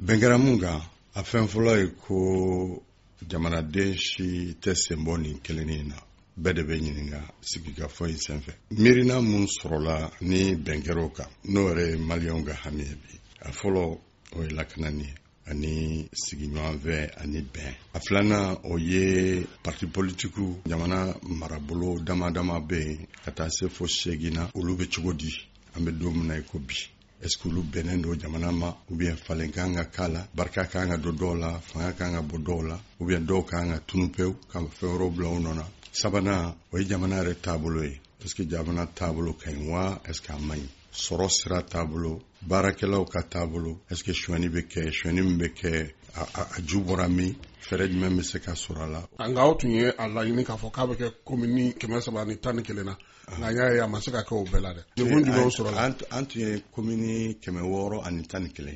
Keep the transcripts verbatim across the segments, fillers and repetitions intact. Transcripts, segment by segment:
bɛnkɛra mun kan a fɛn fɔlɔ ye ko jamanaden si tɛ sen bɔ nin kelenin na bɛɛ de bɛ ɲininka sigikafɔ in senfɛ. miirina mun sɔrɔla ni bɛnkɛrɛw kan n'o yɛrɛ ye maliyɛnw ka hami ye bi, a fɔlɔ o ye lakanani ye ani sigiɲɔgɔnfɛ ani bɛn. a filanan o ye parti politikiw, jamana marabolo dama dama bɛ yen ka taa se fo seegin olu bɛ cogo di, an bɛ don min na i ko bi. est-ce que olu bɛnnen don jamana ma ou bien falen kan ka k'a la, barika kan ka don dɔw la, fanga kan ka bɔ dɔw la, ou bien dɔw kan ka tunu pewu ka fɛn wɛrɛw bila u nɔ na. sabanan o ye jamana yɛrɛ taabolo ye. est-ce que jamana taabolo ka ɲi wa est-ce que a man ɲi? sɔrɔ sira taabolo, baarakɛlaw ka taabolo, est-ce que suɲɛni bɛ kɛ, suɲɛni min bɛ kɛ a, a, a ju bɔra min, fɛɛrɛ jumɛn bɛ se ka sɔrɔ a la? nka aw tun ye a laɲini k'a fɔ k'a bɛ kɛ komini kɛmɛ saba ni tan ni kelen na, nka n y'a ye a ma se ka kɛ o bɛɛ la dɛ. degun jumɛnw sɔrɔ la? an tun ye komini kɛmɛ wɔɔrɔ ani tan ni kelen,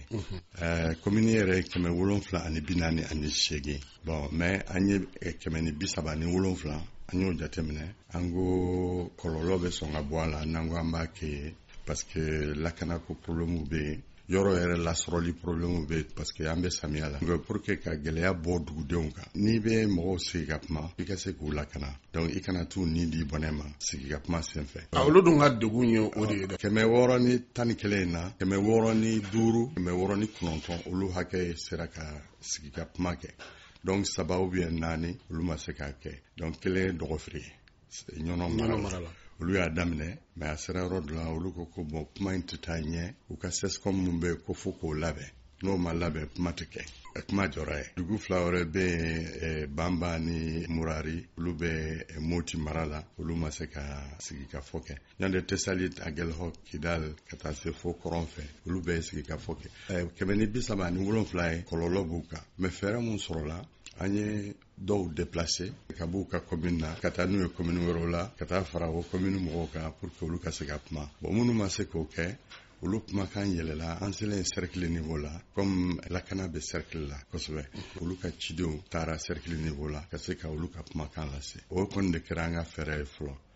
komini yɛrɛ kɛmɛ wolonfila ani bi naani ani seegin. bon mais an ye kɛmɛ ni bi saba ani wolonfila an y'o jateminɛ. an ko kɔlɔlɔ bɛ sɔn ka bɔ a la n'an ko an b'a kɛ parce que lakanako problème bɛ yen, yɔrɔ yɛrɛ lasɔrɔli problème bɛ yen parce que an bɛ samiya la. donc pour que ka gɛlɛya bɔ dugudenw kan, n'i bɛ mɔgɔw sigi ka kuma i ka se k'u lakana, donc i kana t'u ni di bɔnɛ ma sigi ka kuma senfɛ. olu dun ka degun ye o de ye dɛ. kɛmɛ wɔɔrɔ ni tan ni kelen in na, kɛmɛ wɔɔrɔ ni duuru, kɛmɛ wɔɔrɔ ni kɔnɔntɔn olu hakɛ sera ka sigi ka kuma kɛ. donc saba ou bien naani olu ma se k'a kɛ. donc kelen ye dɔgɔfiri ye ɲɔnɔ mara la, olu y'a daminɛ mais a sera yɔrɔ dɔ la olu ko ko bon kuma in tɛ taa ɲɛ, u ka sescom mun bɛ ko fo k'o labɛn, n'o ma labɛn kuma tɛ kɛ, kuma jɔra ye. dugu fila wɛrɛ bɛ yen, banba ni murari, olu bɛ moti mara la, olu ma se ka sigi ka fɔ kɛ. ɲande tɛsali agɛlhɔ kidal ka taa se fo kɔrɔn fɛ, olu bɛ sigi ka fɔ kɛ. kɛmɛ ni bi saba ani wolonfila ye kɔlɔlɔ b'u kan, mais fɛɛrɛ mun sɔrɔla an ye dɔw déplacer ka b'u ka commune na ka taa n'u ye commune wɛrɛw la ka taa fara o commune mɔgɔw kan pour que olu ka se ka kuma. bon minnu ma se k'o kɛ, olu kumakan yɛlɛla, an selen cercle niveau la comme lakana bɛ cercle la kosɛbɛ, olu ka cidenw taara cercle niveau la ka se ka olu ka kumakan lase. o kɔni de kɛra an ka fɛɛrɛ ye fɔlɔ.